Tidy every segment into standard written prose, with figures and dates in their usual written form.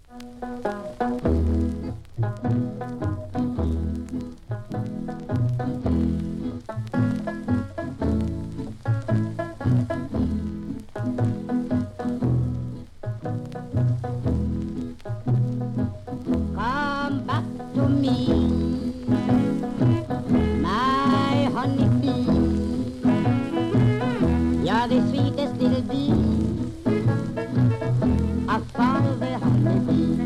Come back to me, my honeybee. You're the sweetest little bee of all the honeybee.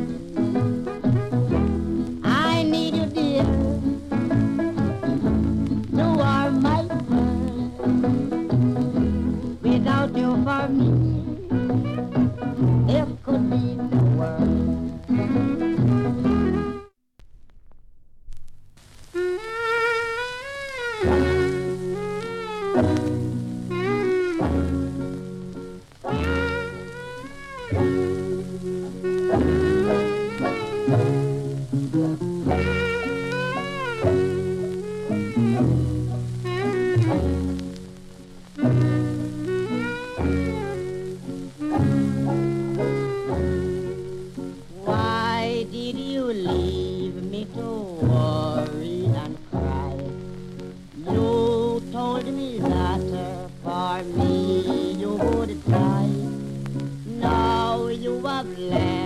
I need you, dear, to warm my world. Without you for me, there could be no world. Why did you leave me to worry and cry? You told me that for me you would die. Now you have left